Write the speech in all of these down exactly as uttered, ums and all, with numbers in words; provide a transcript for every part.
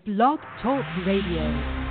Blog Talk Radio.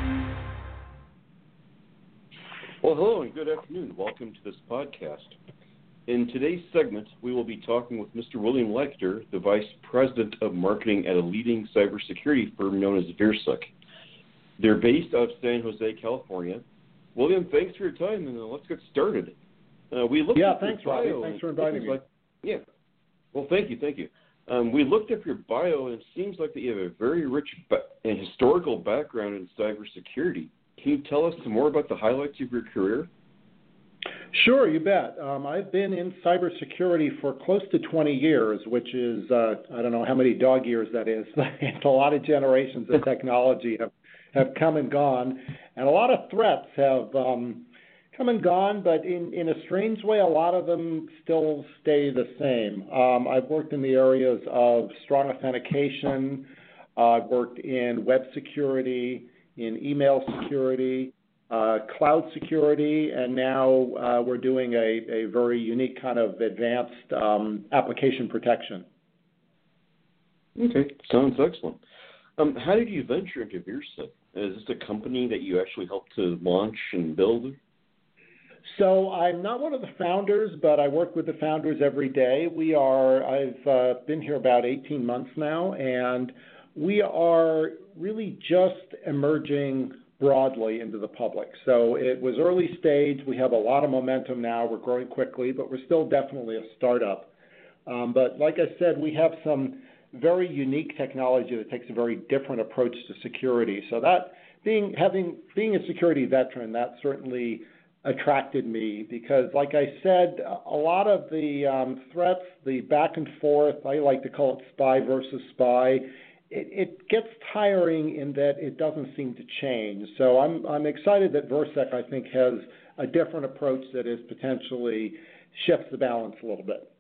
Well, hello and good afternoon. Welcome to this podcast. In today's segment, we will be talking with Mister William Leichter, the Vice President of Marketing at a leading cybersecurity firm known as VirSec. They're based out of San Jose, California. William, thanks for your time, and uh, let's get started. Uh, we looked yeah, at thanks, your bio. Robbie. Thanks for inviting me. Like, yeah. Well, thank you, thank you. Um, we looked up your bio, and it seems like that you have a very rich ba- and historical background in cybersecurity. Can you tell us some more about the highlights of your career? Sure, you bet. Um, I've been in cybersecurity for close to twenty years, which is, uh, I don't know how many dog years that is. A lot of generations of technology have, have come and gone, and a lot of threats have um, come and gone, but in, in a strange way, a lot of them still stay the same. Um, I've worked in the areas of strong authentication. uh, I've worked in web security, in email security, uh, cloud security, and now uh, we're doing a, a very unique kind of advanced um, application protection. Okay, sounds excellent. Um, how did you venture into VirSec? Is this a company that you actually helped to launch and build? So I'm not one of the founders, but I work with the founders every day. We are, I've uh, been here about eighteen months now, and we are really just emerging broadly into the public. So it was early stage. We have a lot of momentum now. We're growing quickly, but we're still definitely a startup. Um, but like I said, we have some very unique technology that takes a very different approach to security. So that being having being a security veteran, that certainly attracted me because, like I said, a lot of the um, threats, the back and forth, I like to call it spy versus spy, it, it gets tiring in that it doesn't seem to change. So I'm I'm excited that VirSec, I think, has a different approach that is potentially shifts the balance a little bit.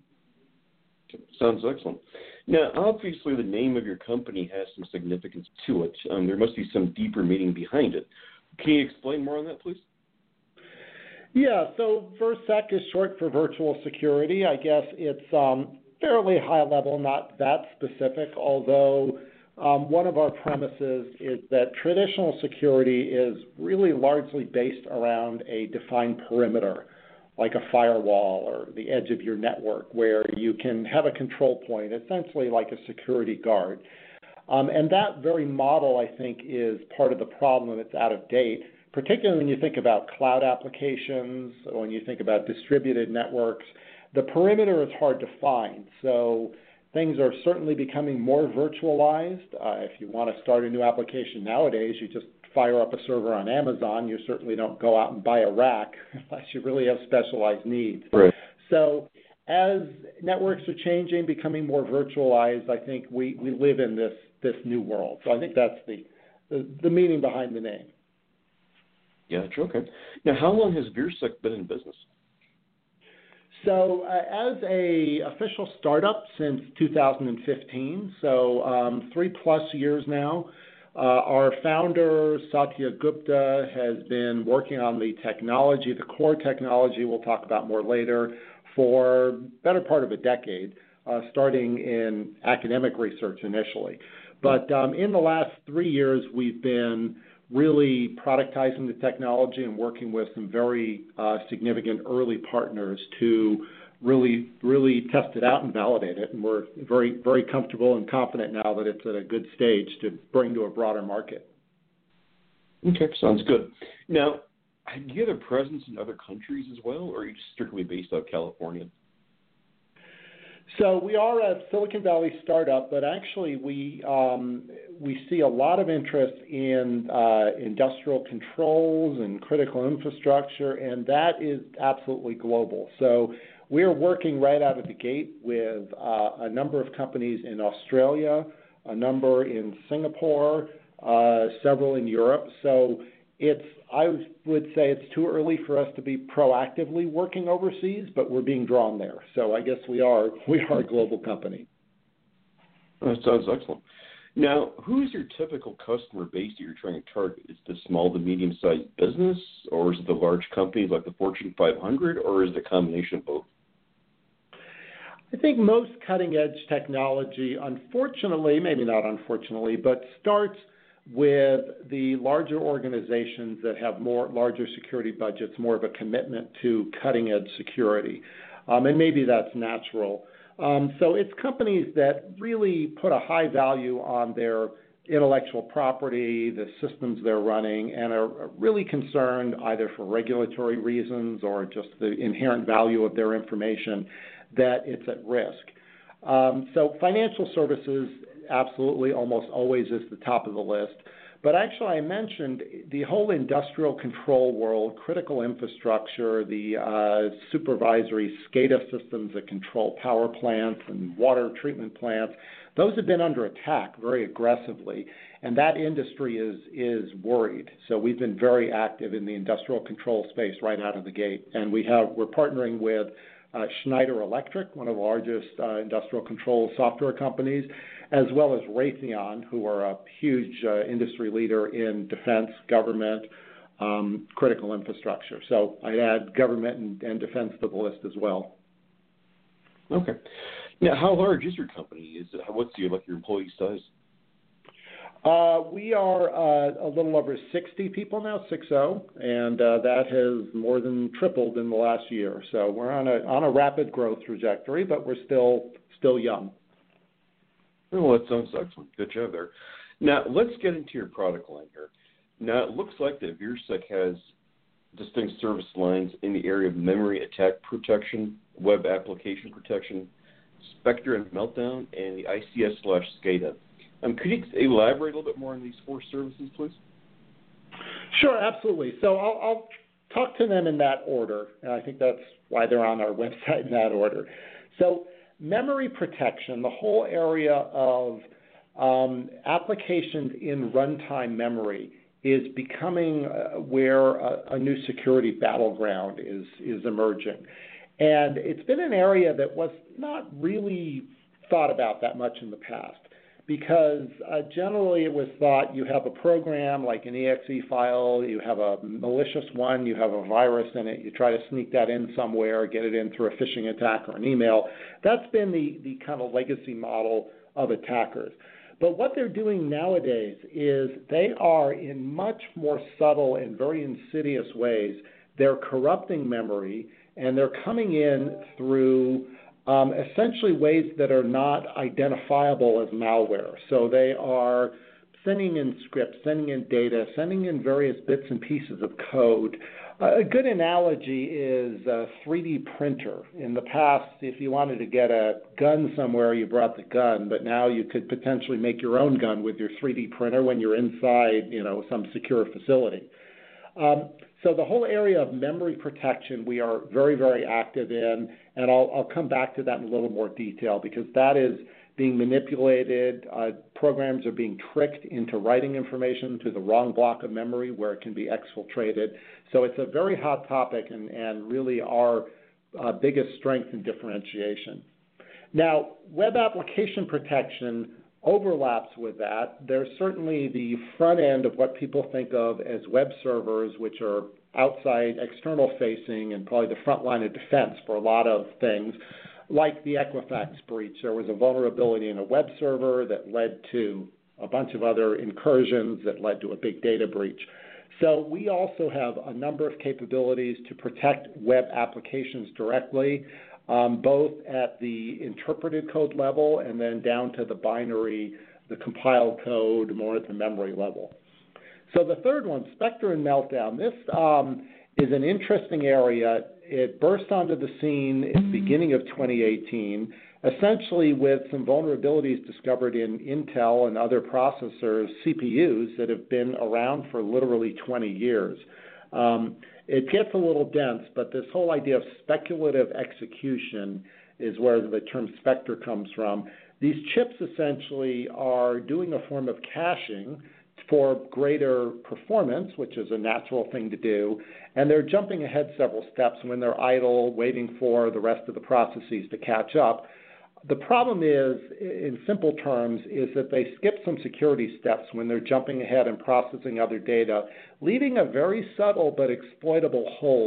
Sounds excellent. Now, obviously, the name of your company has some significance to it. Um, there must be some deeper meaning behind it. Can you explain more on that, please? Yeah, so VirSec is short for virtual security. I guess it's um, fairly high level, not that specific, although um, one of our premises is that traditional security is really largely based around a defined perimeter, like a firewall or the edge of your network, where you can have a control point, essentially like a security guard. Um, and that very model, I think, is part of the problem. It's out of date, particularly when you think about cloud applications, when you think about distributed networks. The perimeter is hard to find. So things are certainly becoming more virtualized. Uh, if you want to start a new application nowadays, you just fire up a server on Amazon. You certainly don't go out and buy a rack unless you really have specialized needs. Right. So as networks are changing, becoming more virtualized, I think we, we live in this, this new world. So I think that's the, the, the meaning behind the name. Yeah, okay. Now, how long has VirSec been in business? So uh, as a official startup since two thousand fifteen, so um, three plus years now. Uh, our founder, Satya Gupta, has been working on the technology, the core technology we'll talk about more later, for better part of a decade, uh, starting in academic research initially. But um, in the last three years, we've been really productizing the technology and working with some very uh, significant early partners to really, really test it out and validate it. And we're very, very comfortable and confident now that it's at a good stage to bring to a broader market. Okay, sounds good. Now, do you have a presence in other countries as well, or are you just strictly based out of California? So we are a Silicon Valley startup, but actually we um, we see a lot of interest in uh, industrial controls and critical infrastructure, and that is absolutely global. So we're working right out of the gate with uh, a number of companies in Australia, a number in Singapore, uh, several in Europe. So it's I would say it's too early for us to be proactively working overseas, but we're being drawn there. So I guess we are we are a global company. That sounds excellent. Now, who is your typical customer base that you're trying to target? Is it the small to medium-sized business, or is it the large companies like the Fortune five hundred, or is it a combination of both? I think most cutting-edge technology, unfortunately, maybe not unfortunately, but starts with the larger organizations that have more larger security budgets, more of a commitment to cutting-edge security. Um, and maybe that's natural. Um, so it's companies that really put a high value on their intellectual property, the systems they're running, and are really concerned either for regulatory reasons or just the inherent value of their information that it's at risk. Um, so financial services absolutely almost always is the top of the list. But actually, I mentioned the whole industrial control world, critical infrastructure, the uh, supervisory SCADA systems that control power plants and water treatment plants. Those have been under attack very aggressively, and that industry is is worried. So we've been very active in the industrial control space right out of the gate, and we have we're partnering with uh, Schneider Electric, one of the largest uh, industrial control software companies, as well as Raytheon, who are a huge uh, industry leader in defense, government, um, critical infrastructure. So I'd add government and, and defense to the list as well. Okay. Now, how large is your company? Is it, what's your like your employee size? Uh, we are uh, a little over sixty people now, six zero, and uh, that has more than tripled in the last year. So we're on a on a rapid growth trajectory, but we're still still young. Well, that sounds excellent. Good job there. Now, let's get into your product line here. Now, it looks like that VeriSec has distinct service lines in the area of memory attack protection, web application protection, Spectre and Meltdown, and the I C S slash SCADA. Um, could you elaborate a little bit more on these four services, please? Sure, absolutely. So I'll, I'll talk to them in that order, and I think that's why they're on our website in that order. So memory protection, the whole area of um, applications in runtime memory is becoming uh, where a, a new security battleground is, is emerging. And it's been an area that was not really thought about that much in the past, because uh, generally it was thought you have a program like an E X E file, you have a malicious one, you have a virus in it, you try to sneak that in somewhere, get it in through a phishing attack or an email. That's been the, the kind of legacy model of attackers. But what they're doing nowadays is they are, in much more subtle and very insidious ways, they're corrupting memory, and they're coming in through um, essentially ways that are not identifiable as malware. So they are sending in scripts, sending in data, sending in various bits and pieces of code. Uh, a good analogy is a three D printer. In the past, if you wanted to get a gun somewhere, you brought the gun, but now you could potentially make your own gun with your three D printer when you're inside, you know, some secure facility. Um, so the whole area of memory protection we are very, very active in, and I'll, I'll come back to that in a little more detail because that is being manipulated. Uh, programs are being tricked into writing information to the wrong block of memory where it can be exfiltrated. So it's a very hot topic and, and really our uh, biggest strength and differentiation. Now, web application protection overlaps with that. There's certainly the front end of what people think of as web servers, which are outside, external facing, and probably the front line of defense for a lot of things, like the Equifax breach. There was a vulnerability in a web server that led to a bunch of other incursions that led to a big data breach. So we also have a number of capabilities to protect web applications directly, Um, both at the interpreted code level and then down to the binary, the compiled code, more at the memory level. So the third one, Spectre and Meltdown, this um, is an interesting area. It burst onto the scene at the beginning of twenty eighteen, essentially with some vulnerabilities discovered in Intel and other processors, C P Us, that have been around for literally twenty years. Um, It gets a little dense, but this whole idea of speculative execution is where the term Spectre comes from. These chips essentially are doing a form of caching for greater performance, which is a natural thing to do, and they're jumping ahead several steps when they're idle, waiting for the rest of the processes to catch up. The problem is, in simple terms, is that they skip some security steps when they're jumping ahead and processing other data, leaving a very subtle but exploitable hole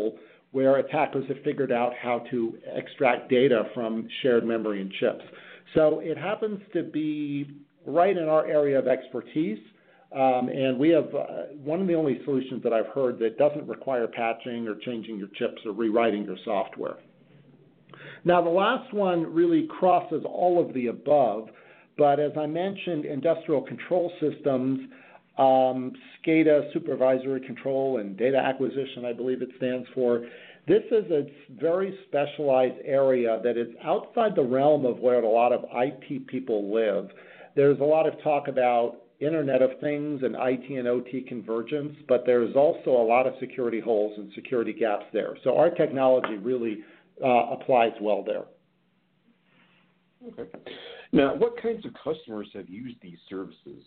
where attackers have figured out how to extract data from shared memory and chips. So it happens to be right in our area of expertise, um, and we have uh, one of the only solutions that I've heard that doesn't require patching or changing your chips or rewriting your software. Now, the last one really crosses all of the above, but as I mentioned, industrial control systems, um, SCADA, supervisory control, and data acquisition, I believe it stands for. This is a very specialized area that is outside the realm of where a lot of I T people live. There's a lot of talk about Internet of Things and I T and O T convergence, but there's also a lot of security holes and security gaps there. So our technology really uh, applies well there. Okay. Now, what kinds of customers have used these services?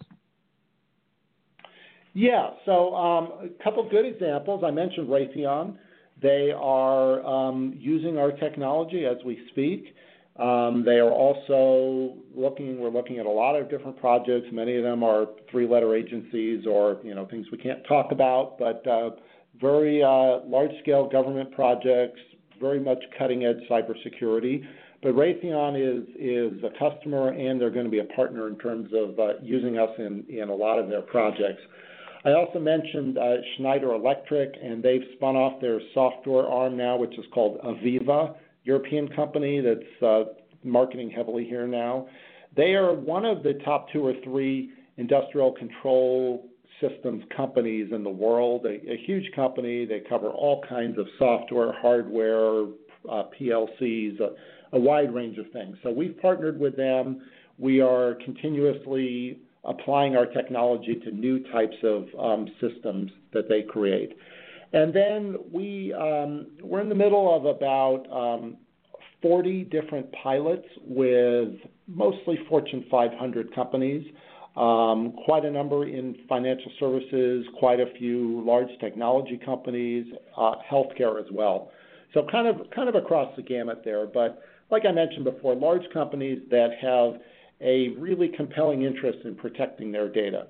Yeah, so um, a couple good examples. I mentioned Raytheon. They are um, using our technology as we speak. Um, they are also looking, we're looking at a lot of different projects. Many of them are three-letter agencies or, you know, things we can't talk about, but uh, very uh, large-scale government projects, very much cutting-edge cybersecurity. But Raytheon is, is a customer, and they're going to be a partner in terms of uh, using us in, in a lot of their projects. I also mentioned uh, Schneider Electric, and they've spun off their software arm now, which is called Aviva, European company that's uh, marketing heavily here now. They are one of the top two or three industrial control systems companies in the world, a, a huge company. They cover all kinds of software, hardware, uh, P L Cs, a, a wide range of things. So we've partnered with them. We are continuously applying our technology to new types of um, systems that they create. And then we, um, we're in the middle of about um, forty different pilots with mostly Fortune five hundred companies, um, quite a number in financial services, quite a few large technology companies, uh, healthcare as well. So kind of, kind of across the gamut there. But like I mentioned before, large companies that have a really compelling interest in protecting their data.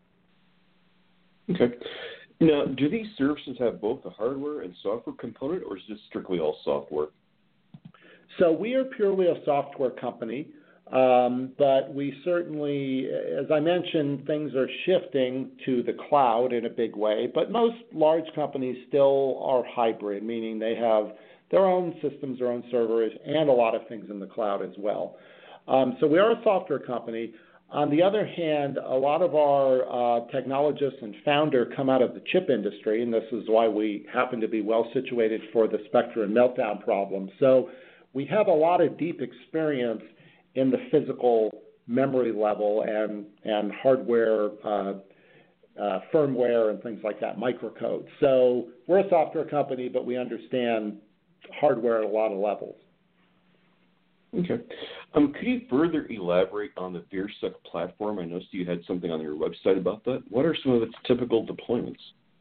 Okay. Now, do these services have both a hardware and software component, or is this strictly all software? So we are purely a software company, um, but we certainly, as I mentioned, things are shifting to the cloud in a big way, but most large companies still are hybrid, meaning they have their own systems, their own servers, and a lot of things in the cloud as well. Um, so we are a software company. On the other hand, a lot of our uh, technologists and founder come out of the chip industry, and this is why we happen to be well situated for the Spectre and Meltdown problem. So we have a lot of deep experience in the physical memory level and, and hardware, uh, uh, firmware, and things like that, microcode. So we're a software company, but we understand hardware at a lot of levels. Okay. Um, could you further elaborate on the VeriSec platform? I noticed you had something on your website about that. What are some of its typical deployments?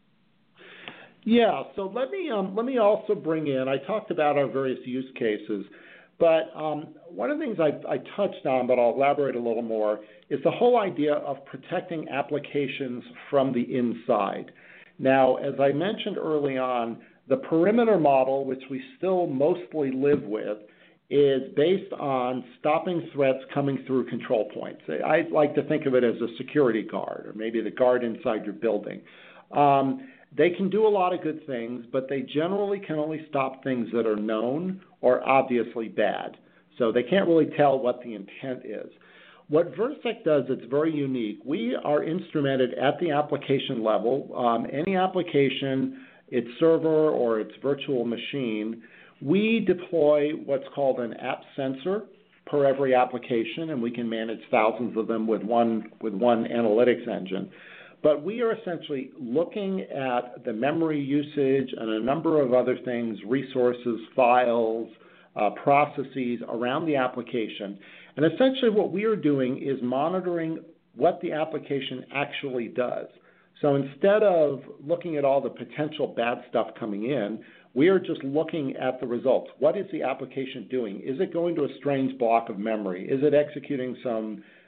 Yeah, so let me um, let me also bring in, I talked about our various use cases, but um, one of the things I, I touched on, but I'll elaborate a little more, is the whole idea of protecting applications from the inside. Now, as I mentioned early on, the perimeter model, which we still mostly live with, is based on stopping threats coming through control points. I like to think of it as a security guard, or maybe the guard inside your building. Um, they can do a lot of good things, but they generally can only stop things that are known or obviously bad. So they can't really tell what the intent is. What VeriSec does, it's very unique. We are instrumented at the application level. Um, any application, its server or its virtual machine, we deploy what's called an app sensor per every application, and we can manage thousands of them with one, with one analytics engine. But we are essentially looking at the memory usage and a number of other things, resources, files, uh, processes around the application. And essentially what we are doing is monitoring what the application actually does. So instead of looking at all the potential bad stuff coming in, we are just looking at the results. What is the application doing? Is it going to a strange block of memory? Is it executing some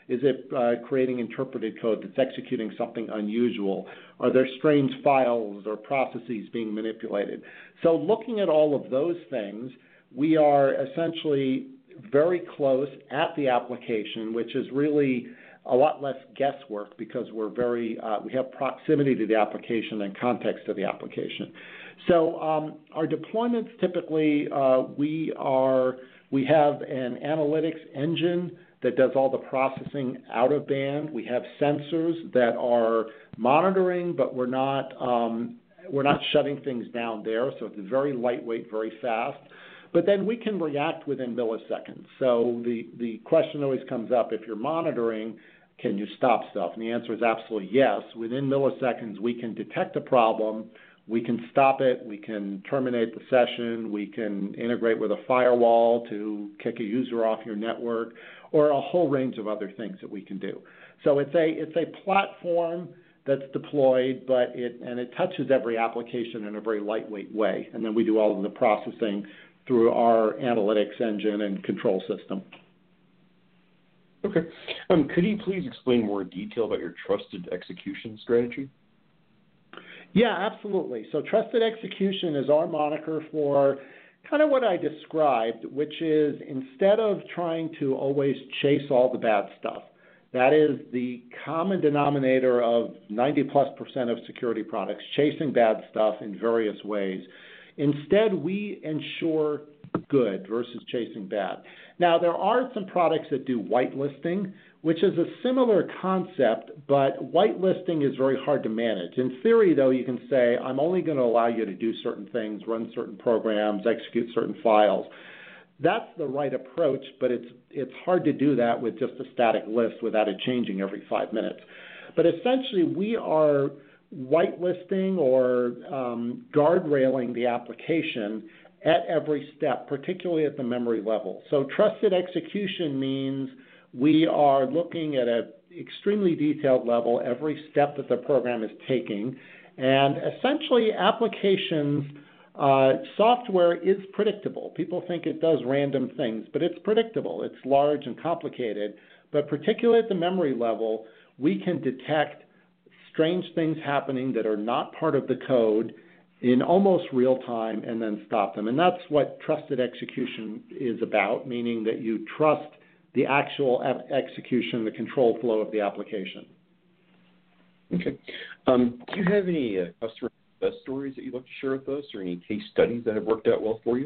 Is it uh, creating interpreted code that's executing something unusual? Are there strange files or processes being manipulated? So looking at all of those things, we are essentially very close at the application, which is really a lot less guesswork because we're very uh, we have proximity to the application and context to the application. So um, our deployments typically uh, we are we have an analytics engine that does all the processing out of band. We have sensors that are monitoring, but we're not um, we're not shutting things down there. So it's very lightweight, very fast. But then we can react within milliseconds. So the, the question always comes up, if you're monitoring, can you stop stuff? And the answer is absolutely yes. Within milliseconds, we can detect a problem, we can stop it, we can terminate the session, we can integrate with a firewall to kick a user off your network, or a whole range of other things that we can do. So it's a, it's a platform that's deployed, but it, and it touches every application in a very lightweight way. And then we do all of the processing through our analytics engine and control system. Okay. Um, could you please explain more detail about your trusted execution strategy? Yeah, absolutely. So trusted execution is our moniker for kind of what I described, which is instead of trying to always chase all the bad stuff, that is the common denominator of ninety plus percent of security products, chasing bad stuff in various ways. Instead, we ensure good versus chasing bad. Now, there are some products that do whitelisting, which is a similar concept, but whitelisting is very hard to manage. In theory, though, you can say, I'm only going to allow you to do certain things, run certain programs, execute certain files. That's the right approach, but it's it's hard to do that with just a static list without it changing every five minutes. But essentially, we are whitelisting or um, guardrailing the application at every step, particularly at the memory level. So trusted execution means we are looking at an extremely detailed level every step that the program is taking. And essentially, applications, uh, software is predictable. People think it does random things, but it's predictable. It's large and complicated. But particularly at the memory level, we can detect strange things happening that are not part of the code in almost real time and then stop them. And that's what trusted execution is about, meaning that you trust the actual execution, the control flow of the application. Okay. Um, do you have any uh, customer success stories that you'd like to share with us, or any case studies that have worked out well for you?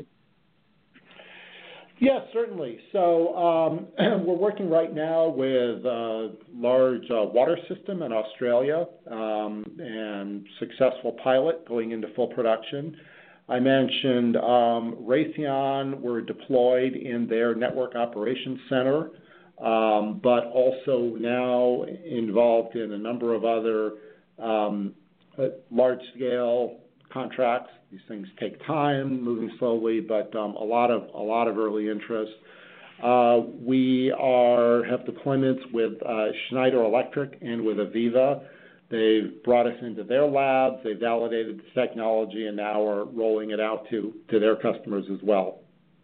Yes, certainly. So um, we're working right now with a large uh, water system in Australia um, and successful pilot going into full production. I mentioned um, Raytheon were deployed in their network operations center, um, but also now involved in a number of other um, large-scale contracts. These things take time, moving slowly, but um, a lot of a lot of early interest. Uh, we are have deployments with uh, Schneider Electric and with Aviva. They've brought us into their labs. They validated the technology, and now are rolling it out to to their customers as well.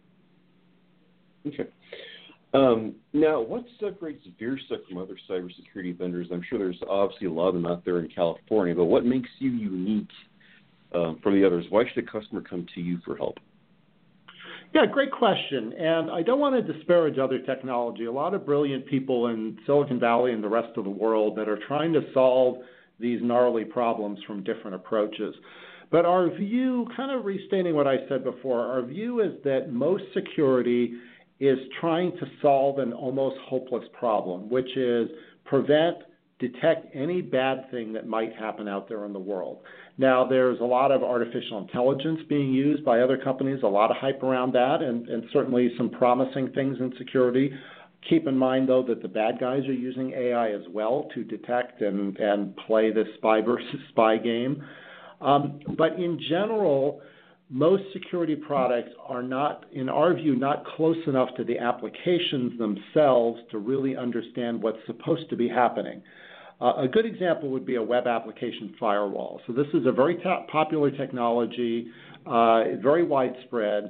Okay. Um, now, what separates VeriSec from other cybersecurity vendors? I'm sure there's obviously a lot of them out there in California, but what makes you unique Um, from the others? Why should a customer come to you for help? Yeah, great question. And I don't want to disparage other technology. A lot of brilliant people in Silicon Valley and the rest of the world that are trying to solve these gnarly problems from different approaches. But our view, kind of restating what I said before, our view is that most security is trying to solve an almost hopeless problem, which is prevent, detect any bad thing that might happen out there in the world. Now, there's a lot of artificial intelligence being used by other companies, a lot of hype around that, and, and certainly some promising things in security. Keep in mind, though, that the bad guys are using A I as well to detect and, and play this spy versus spy game. Um, but in general, most security products are not, in our view, not close enough to the applications themselves to really understand what's supposed to be happening. Uh, a good example would be a web application firewall. So this is a very top popular technology, uh, very widespread,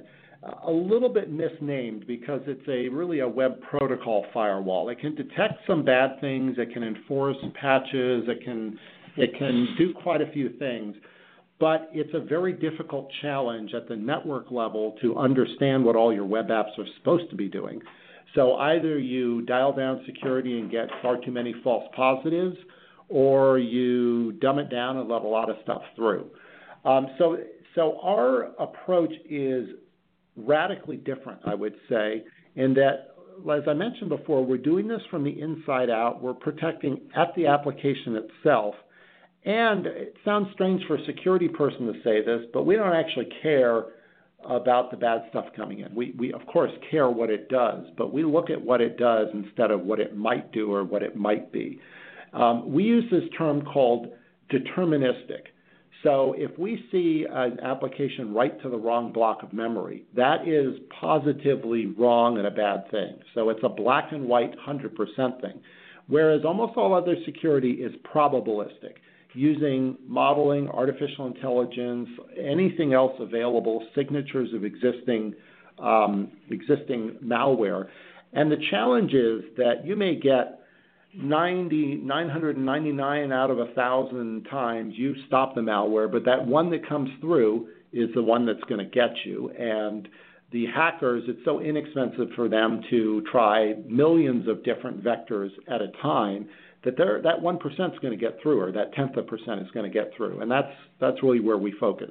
a little bit misnamed because it's a really a web protocol firewall. It can detect some bad things. It can enforce patches. It can it can do quite a few things. But it's a very difficult challenge at the network level to understand what all your web apps are supposed to be doing. So either you dial down security and get far too many false positives, or you dumb it down and let a lot of stuff through. Um, so, so our approach is radically different, I would say, in that, as I mentioned before, we're doing this from the inside out. We're protecting at the application itself. And it sounds strange for a security person to say this, but we don't actually care about the bad stuff coming in. We, we of course, care what it does, but we look at what it does instead of what it might do or what it might be. Um, we use this term called deterministic. So if we see an application write to the wrong block of memory, that is positively wrong and a bad thing. So it's a black and white one hundred percent thing, whereas almost all other security is probabilistic, using modeling, artificial intelligence, anything else available, signatures of existing, um, existing malware. And the challenge is that you may get ninety, nine hundred ninety-nine out of one thousand times you stop the malware, but that one that comes through is the one that's going to get you. And the hackers, it's so inexpensive for them to try millions of different vectors at a time that they're, that one percent is going to get through, or that tenth of a percent is going to get through. And that's, that's really where we focus.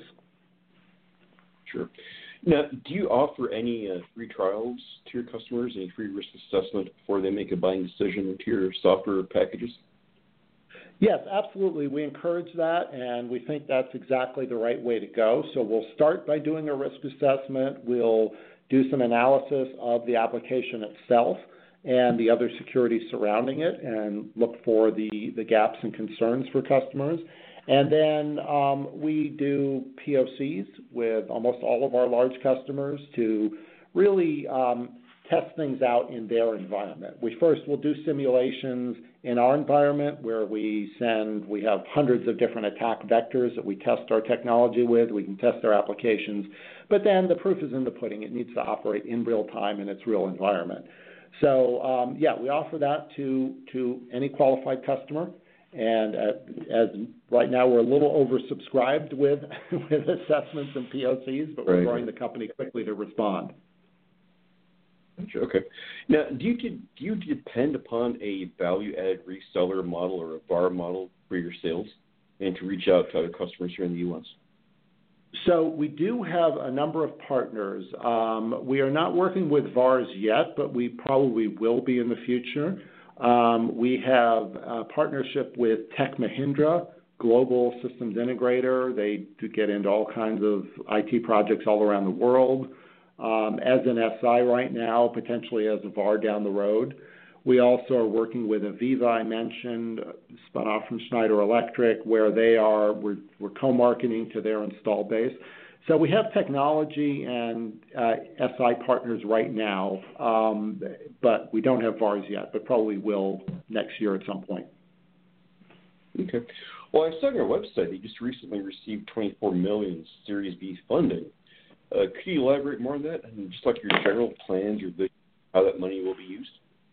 Sure. Now, do you offer any uh, free trials to your customers, any free risk assessment before they make a buying decision into your software packages? Yes, absolutely. We encourage that, and we think that's exactly the right way to go. So we'll start by doing a risk assessment. We'll do some analysis of the application itself and the other security surrounding it and look for the, the gaps and concerns for customers. And then um, we do P O Cs with almost all of our large customers to really um, test things out in their environment. We first will do simulations in our environment where we send, we have hundreds of different attack vectors that we test our technology with. We can test our applications. But then the proof is in the pudding. It needs to operate in real time in its real environment. So, um, yeah, we offer that to, to any qualified customer. And uh, as right now we're a little oversubscribed with with assessments and P O Cs, but we're right. growing the company quickly to respond. Okay. Now, do you do you depend upon a value-added reseller model or a V A R model for your sales, and to reach out to other customers here in the U S? So we do have a number of partners. Um, we are not working with V A Rs yet, but we probably will be in the future. Um, we have a partnership with Tech Mahindra, global systems integrator. They do get into all kinds of I T projects all around the world. Um, as an S I right now, potentially as a V A R down the road. We also are working with Aviva, I mentioned, spun off from Schneider Electric, where they are, we're, we're co-marketing to their install base. So we have technology and uh, S I partners right now, um, but we don't have V A Rs yet, but probably will next year at some point. Okay. Well, I saw on your website that you just recently received twenty-four million dollars Series B funding. Uh, could you elaborate more on that, and just like your general plans, your vision, how that money will be used?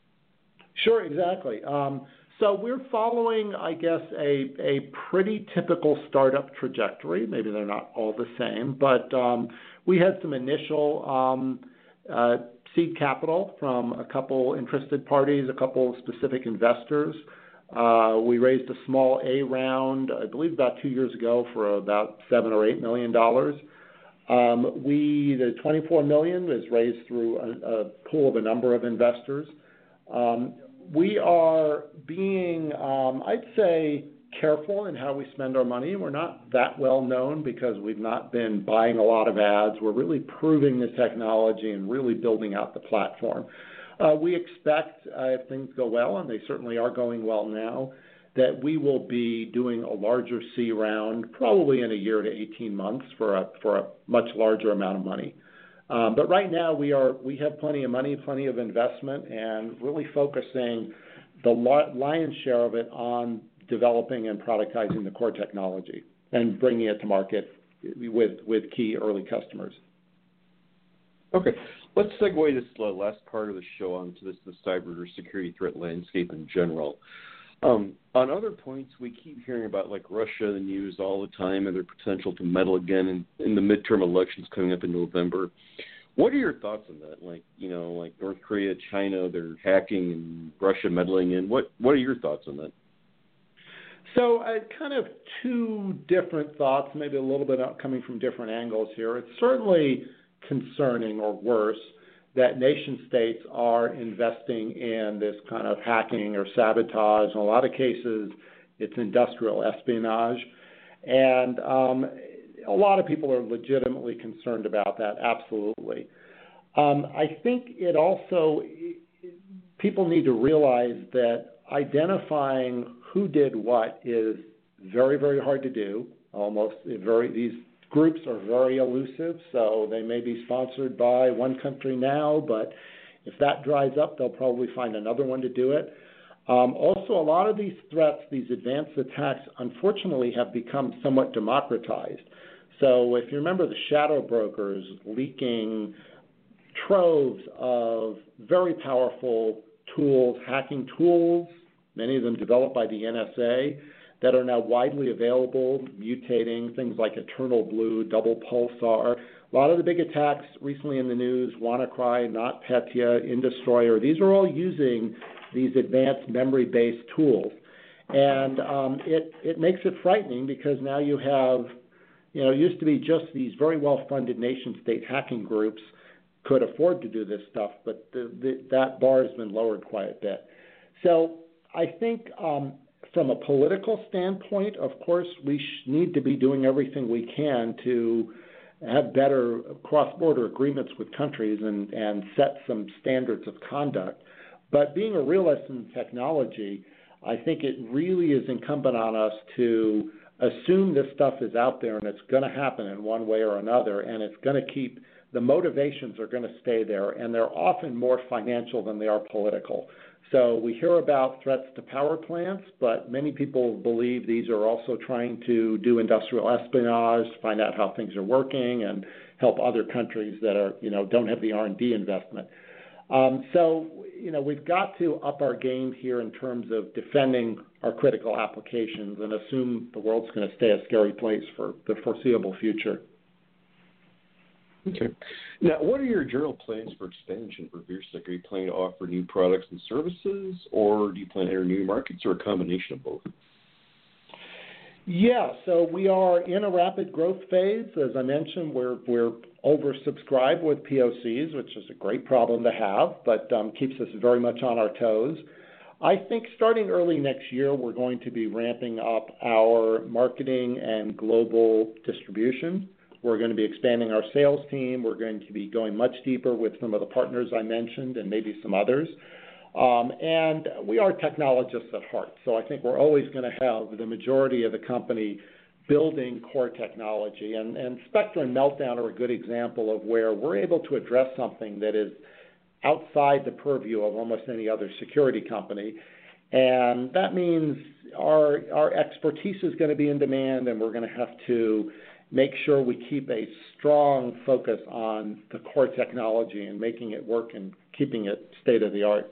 Sure, exactly. Um, so we're following, I guess, a, a pretty typical startup trajectory. Maybe they're not all the same, but um, we had some initial um, uh, seed capital from a couple interested parties, a couple specific investors. Uh, we raised a small A round, I believe about two years ago, for about seven or eight million dollars. Um, we the twenty-four million was raised through a, a pool of a number of investors. Um, we are being, um, I'd say, careful in how we spend our money. We're not that well known because we've not been buying a lot of ads. We're really proving the technology and really building out the platform. Uh, we expect, uh, if things go well, and they certainly are going well now, that we will be doing a larger C round probably in a year to eighteen months for a, for a much larger amount of money. Um, but right now we are we have plenty of money, plenty of investment, and really focusing the lion's share of it on developing and productizing the core technology and bringing it to market with with key early customers. Okay, let's segue this uh, last part of the show onto this the cybersecurity threat landscape in general. Um, on other points, we keep hearing about like Russia in the news all the time and their potential to meddle again in, in the midterm elections coming up in November. What are your thoughts on that? Like, you know, like North Korea, China, they're hacking and Russia meddling in. What What are your thoughts on that? So uh, kind of two different thoughts, maybe a little bit coming from different angles here. It's certainly concerning or worse that nation states are investing in this kind of hacking or sabotage. In a lot of cases, it's industrial espionage. And um, a lot of people are legitimately concerned about that, absolutely. Um, I think it also, people need to realize that identifying who did what is very, very hard to do. Almost very, these groups are very elusive, so they may be sponsored by one country now, but if that dries up, they'll probably find another one to do it. Um, also, a lot of these threats, these advanced attacks, unfortunately have become somewhat democratized. So if you remember the shadow brokers leaking troves of very powerful tools, hacking tools, many of them developed by the N S A, that are now widely available, mutating, things like Eternal Blue, Double Pulsar. A lot of the big attacks recently in the news, WannaCry, NotPetya, Indestroyer, these are all using these advanced memory-based tools. And um, it, it makes it frightening because now you have, you know, it used to be just these very well-funded nation-state hacking groups could afford to do this stuff, but the, the, that bar has been lowered quite a bit. So I think um, from a political standpoint, of course, we sh- need to be doing everything we can to have better cross-border agreements with countries and, and set some standards of conduct. But being a realist in technology, I think it really is incumbent on us to assume this stuff is out there and it's going to happen in one way or another, and it's going to keep, the motivations are going to stay there, and they're often more financial than they are political. So we hear about threats to power plants, but many people believe these are also trying to do industrial espionage, find out how things are working, and help other countries that are, you know, don't have the R and D investment. Um, so, you know, we've got to up our game here in terms of defending our critical applications and assume the world's going to stay a scary place for the foreseeable future. Okay. Now, what are your general plans for expansion for VirSec? Are you planning to offer new products and services, or do you plan to enter new markets, or a combination of both? Yeah, so we are in a rapid growth phase. As I mentioned, we're we're oversubscribed with P O Cs, which is a great problem to have, but um, keeps us very much on our toes. I think starting early next year, we're going to be ramping up our marketing and global distribution. We're going to be expanding our sales team. We're going to be going much deeper with some of the partners I mentioned and maybe some others. Um, and we are technologists at heart, so I think we're always going to have the majority of the company building core technology. And, and Spectre and Meltdown are a good example of where we're able to address something that is outside the purview of almost any other security company. And that means our, our expertise is going to be in demand, and we're going to have to make sure we keep a strong focus on the core technology and making it work and keeping it state of the art.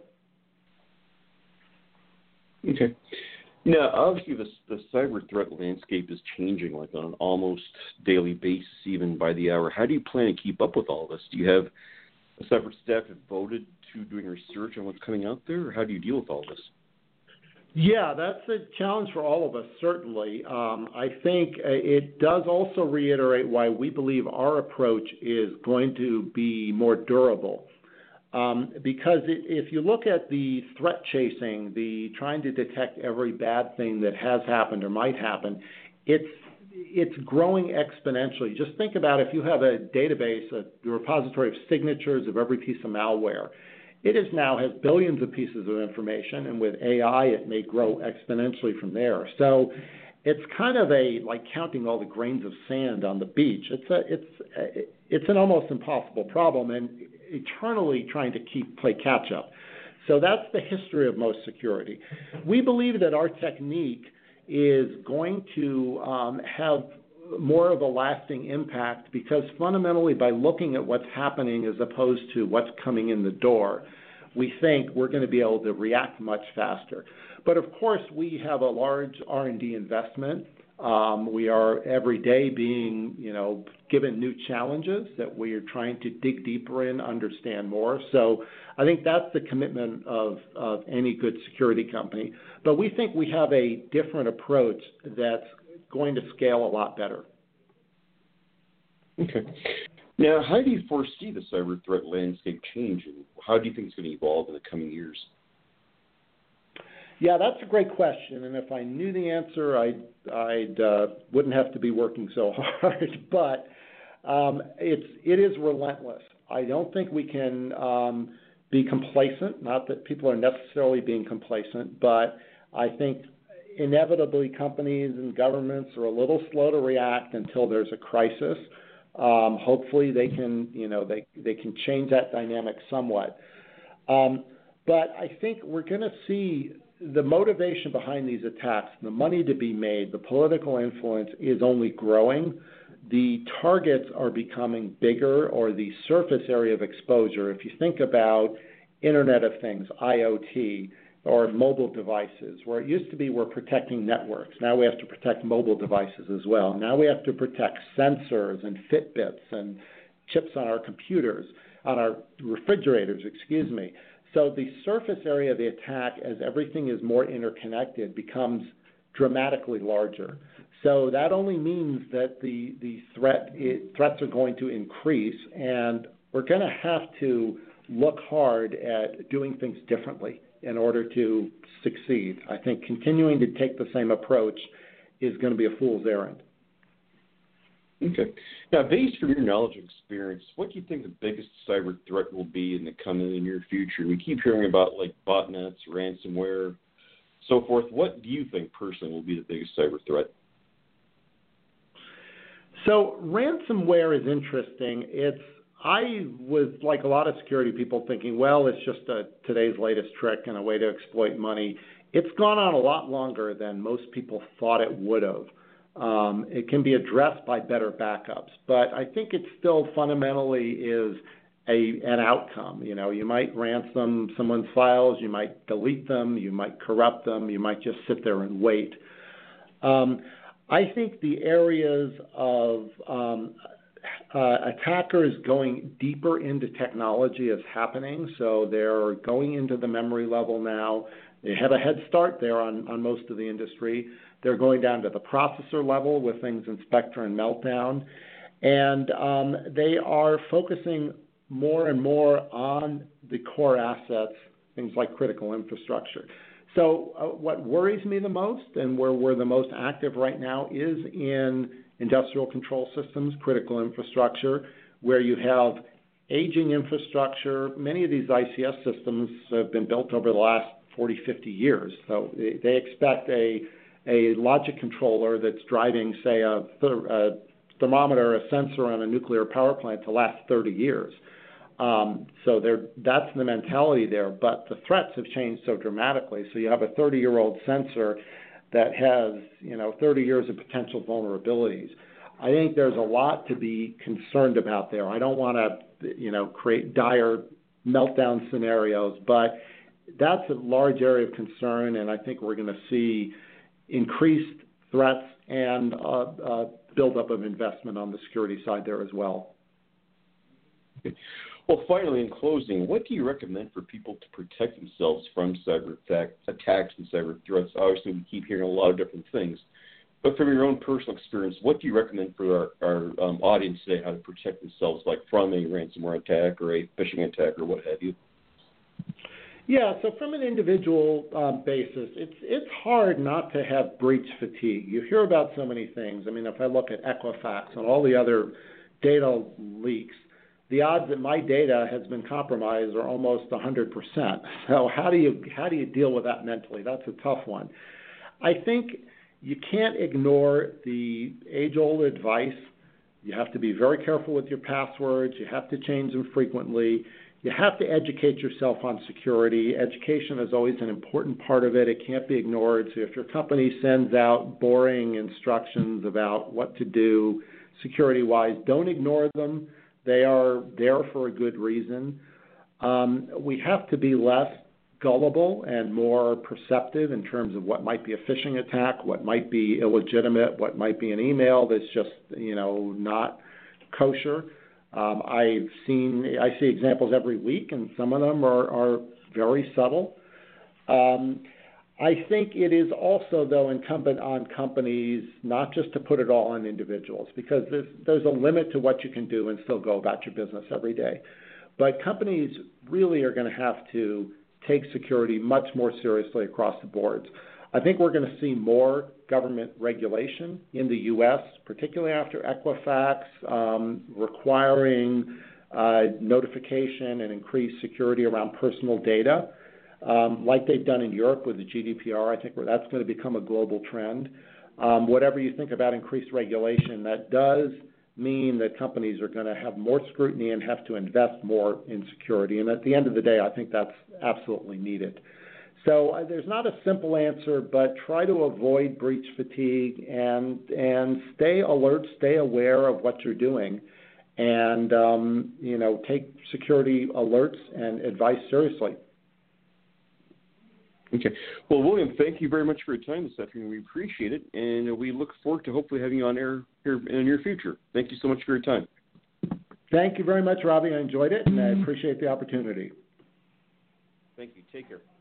Okay. Now, obviously, the, the cyber threat landscape is changing like on an almost daily basis, even by the hour. How do you plan to keep up with all this? Do you have a separate staff devoted to doing research on what's coming out there, or how do you deal with all this? Yeah, that's a challenge for all of us, certainly. Um, I think it does also reiterate why we believe our approach is going to be more durable. Um, because it, if you look at the threat chasing, the trying to detect every bad thing that has happened or might happen, it's it's growing exponentially. Just think about if you have a database, a repository of signatures of every piece of malware. It is now has billions of pieces of information, and with A I, it may grow exponentially from there. So it's kind of a like counting all the grains of sand on the beach. It's a it's a, it's an almost impossible problem, and eternally trying to keep play catch up. So that's the history of most security. We believe that our technique is going to um, have more of a lasting impact because fundamentally by looking at what's happening as opposed to what's coming in the door, we think we're going to be able to react much faster. But of course, we have a large R and D investment. Um, we are every day being, you know, given new challenges that we are trying to dig deeper in, understand more. So I think that's the commitment of, of any good security company. But we think we have a different approach that's going to scale a lot better. Okay. Now, how do you foresee the cyber threat landscape changing? How do you think it's going to evolve in the coming years? Yeah, that's a great question, and if I knew the answer, I'd, I'd uh, wouldn't have to be working so hard. But um, it's it is relentless. I don't think we can um, be complacent. Not that people are necessarily being complacent, but I think inevitably companies and governments are a little slow to react until there's a crisis. Um, hopefully, they can you know they they can change that dynamic somewhat. Um, but I think we're going to see the motivation behind these attacks, the money to be made, the political influence is only growing. The targets are becoming bigger, or the surface area of exposure. If you think about Internet of Things, I O T, or mobile devices, where it used to be we're protecting networks. Now we have to protect mobile devices as well. Now we have to protect sensors and Fitbits and chips on our computers, on our refrigerators, excuse me. So the surface area of the attack, as everything is more interconnected, becomes dramatically larger. So that only means that the, the threat it, threats are going to increase, and we're going to have to look hard at doing things differently in order to succeed. I think continuing to take the same approach is going to be a fool's errand. Okay. Now, based from your knowledge and experience, what do you think the biggest cyber threat will be in the coming near future? We keep hearing about like botnets, ransomware, so forth. What do you think personally will be the biggest cyber threat? So ransomware is interesting. It's I was like a lot of security people thinking, well, it's just a, today's latest trick and a way to exploit money. It's gone on a lot longer than most people thought it would have. Um, it can be addressed by better backups, but I think it still fundamentally is a an outcome. You know, you might ransom someone's files, you might delete them, you might corrupt them, you might just sit there and wait. Um, I think the areas of um, uh, attackers going deeper into technology is happening. So they're going into the memory level now. They have a head start there on, on most of the industry. They're going down to the processor level with things in Spectre and Meltdown. And um, they are focusing more and more on the core assets, things like critical infrastructure. So uh, what worries me the most and where we're the most active right now is in industrial control systems, critical infrastructure, where you have aging infrastructure. Many of these I C S systems have been built over the last forty, fifty years. So they, they expect a a logic controller that's driving, say, a, th- a thermometer, a sensor on a nuclear power plant to last thirty years. Um, so that's the mentality there, but the threats have changed so dramatically. So you have a thirty-year-old sensor that has, you know, thirty years of potential vulnerabilities. I think there's a lot to be concerned about there. I don't want to, you know, create dire meltdown scenarios, but that's a large area of concern, and I think we're going to see increased threats and uh, uh, buildup of investment on the security side there as well. Well, finally, in closing, what do you recommend for people to protect themselves from cyber attack, attacks and cyber threats? Obviously, we keep hearing a lot of different things. But from your own personal experience, what do you recommend for our, our um, audience today, how to protect themselves, like from a ransomware attack or a phishing attack or what have you? Yeah, so from an individual um, basis, it's it's hard not to have breach fatigue. You hear about so many things. I mean, if I look at Equifax and all the other data leaks, the odds that my data has been compromised are almost one hundred percent. So how do you how do you deal with that mentally? That's a tough one. I think you can't ignore the age-old advice. You have to be very careful with your passwords. You have to change them frequently. you have to educate yourself on security. Education is always an important part of it. It can't be ignored. So if your company sends out boring instructions about what to do security-wise, don't ignore them. They are there for a good reason. Um, we have to be less gullible and more perceptive in terms of what might be a phishing attack, what might be illegitimate, what might be an email that's just, you know, not kosher. Um, I've seen, I see examples every week, and some of them are, are very subtle. Um, I think it is also, though, incumbent on companies not just to put it all on individuals, because there's, there's a limit to what you can do and still go about your business every day. But companies really are going to have to take security much more seriously across the boards. I think we're going to see more government regulation in the U S, particularly after Equifax, um, requiring uh, notification and increased security around personal data, um, like they've done in Europe with the G D P R. I think that's going to become a global trend. Um, whatever you think about increased regulation, that does mean that companies are going to have more scrutiny and have to invest more in security. And at the end of the day, I think that's absolutely needed. So uh, there's not a simple answer, but try to avoid breach fatigue and and stay alert, stay aware of what you're doing, and um, you know, take security alerts and advice seriously. Okay. Well, William, thank you very much for your time this afternoon. We appreciate it, and we look forward to hopefully having you on air here in the near future. Thank you so much for your time. Thank you very much, Robbie. I enjoyed it, and I appreciate the opportunity. Thank you. Take care.